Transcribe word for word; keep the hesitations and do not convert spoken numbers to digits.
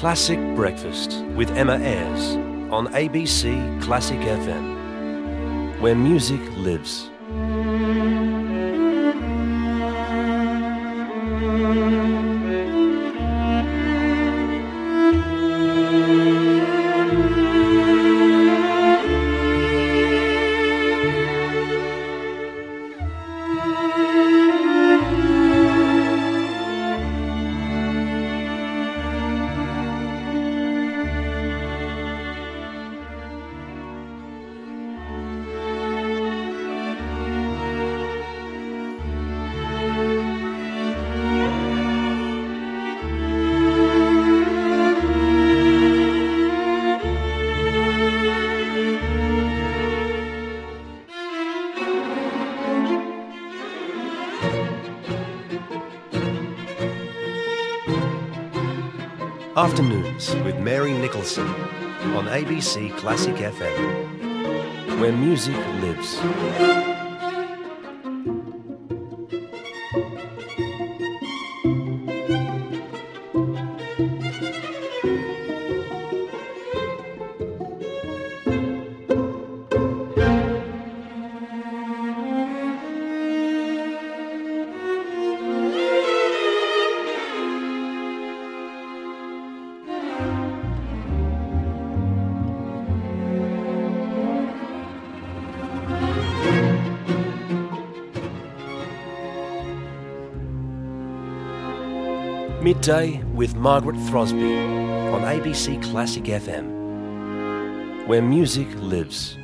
Classic Breakfast with Emma Ayres on A B C Classic F M, where music lives. Afternoons with Mary Nicholson on A B C Classic F M, where music lives. Midday with Margaret Throsby on A B C Classic F M, where music lives.